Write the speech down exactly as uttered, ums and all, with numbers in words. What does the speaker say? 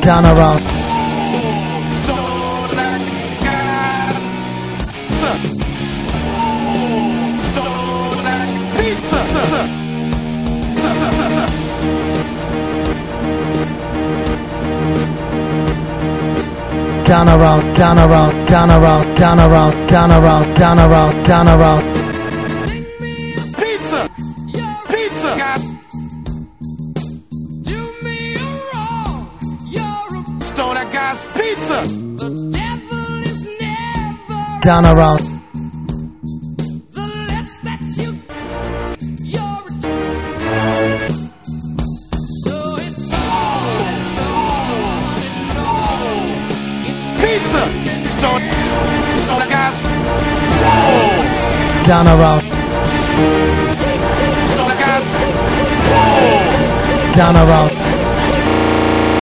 down around. Down around, down around, down around, down around, down around, down around, down around. Pizza, pizza. Do me wrong, you're a Stone that guy's pizza. the devil is never Down around, the less that you you're a so it's all and all and all. It's Pizza. Stone, stone that guy's. Whoa. down around, Stone that guy's. Whoa. down around.